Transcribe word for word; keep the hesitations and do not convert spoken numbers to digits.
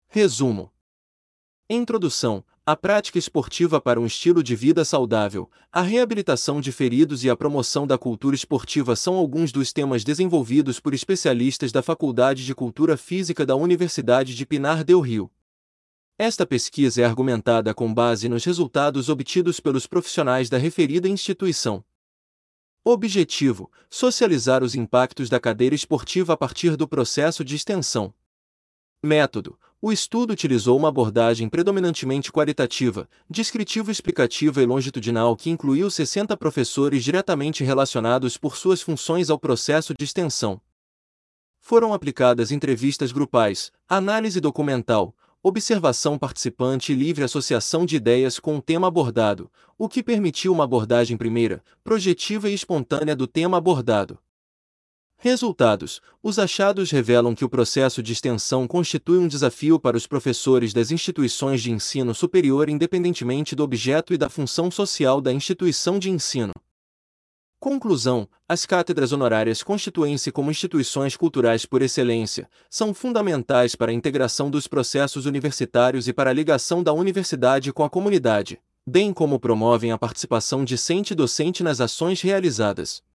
Resumo. Introdução: a prática esportiva para um estilo de vida saudável, a reabilitação de feridos e a promoção da cultura esportiva são alguns dos temas desenvolvidos por especialistas da Faculdade de Cultura Física da Universidade de Pinar del Rio. Esta pesquisa é argumentada com base nos resultados obtidos pelos profissionais da referida instituição. Objetivo: socializar os impactos da cadeira esportiva a partir do processo de extensão. Método: o estudo utilizou uma abordagem predominantemente qualitativa, descritivo-explicativa e longitudinal que incluiu sessenta professores diretamente relacionados por suas funções ao processo de extensão. Foram aplicadas entrevistas grupais, análise documental, observação participante e livre associação de ideias com o tema abordado, o que permitiu uma abordagem primeira, projetiva e espontânea do tema abordado. Resultados: os achados revelam que o processo de extensão constitui um desafio para os professores das instituições de ensino superior independentemente do objeto e da função social da instituição de ensino. Conclusão: as cátedras honorárias constituem-se como instituições culturais por excelência, são fundamentais para a integração dos processos universitários e para a ligação da universidade com a comunidade, bem como promovem a participação discente e docente nas ações realizadas.